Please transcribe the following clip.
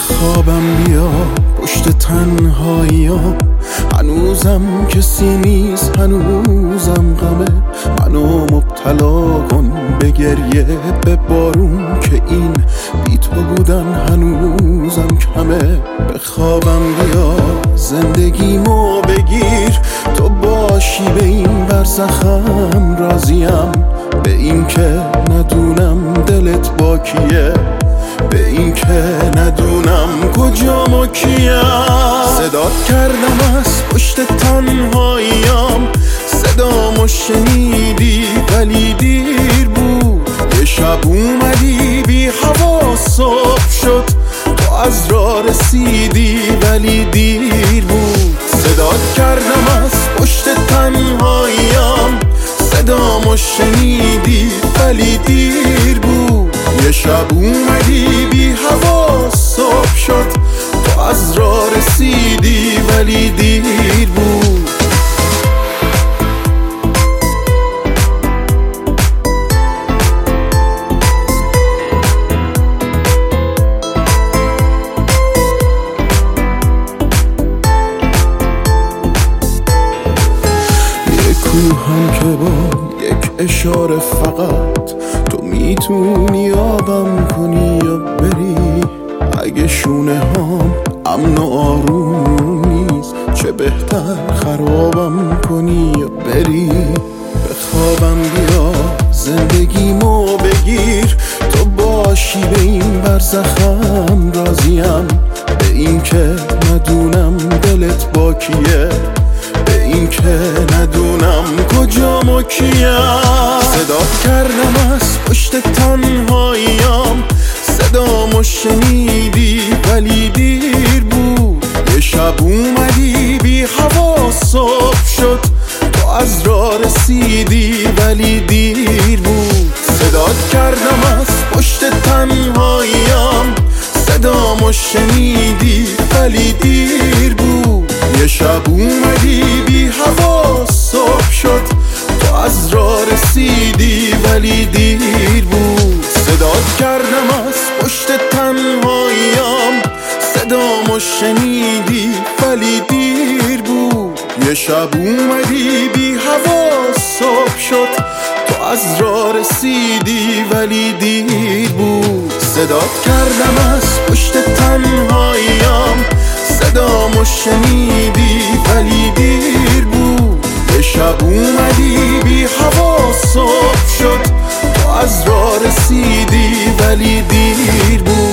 خوابم بیا پشت تنهاییام، هنوزم کسی نیست، هنوزم غمه. منو مبتلا کن به گریه، به بارون که این بی تو بودن هنوزم کمه. به خوابم بیا زندگیمو بگیر، تو باشی به این برزخم راضیم. به این که ندونم دلت با کیه، به این که ندونم کجام و کیم. صدات کردم از پشت تنهاییام، صدامو شنیدی ولی دیر بود. یه شب اومدی بی هوا صبح شد، تو از راه رسیدی ولی دیر بود. صدات کردم از پشت تنهاییام، صدامو شنیدی ولی دیر بود. یه شب اومدی بی هوا صبح شد، تو از راه رسیدی ولی دیر بود. یه کوهم که با یک اشاره فقط تو میتونی آبم کنی یا بری. اگه شونه هام امن و آروم نیست، چه بهتر خرابم کنی یا بری. به خوابم بیا زندگیمو بگیر، تو باشی به این برزخم راضیم. به این که ندونم دلت با کیه، به این که ندونم کجام و کیم. صدات کردم از پشت تنهاییام، صدامو شنیدی ولی دیر بود. یه شب اومدی بی هوا صبح شد، تو از راه رسیدی ولی دیر بود. صدات کردم از پشت تنهاییام، صدامو شنیدی ولی دیر بود. یه شب اومدی بی هوا صبح شد، تو از راه رسیدی ولی دیر بود. صدات کردم از پشت تنهاییام، صدامو شنیدی ولی دیر بود. یه شب اومدی بی هوا صبح شد، تو از راه رسیدی ولی دیر بود. صدات کردم از پشت تنهاییام، صدامو شنیدی ولی دیر بود. یه شب اومدی بی هوا صبح شد، تو از راه رسیدی ولی دیر بود.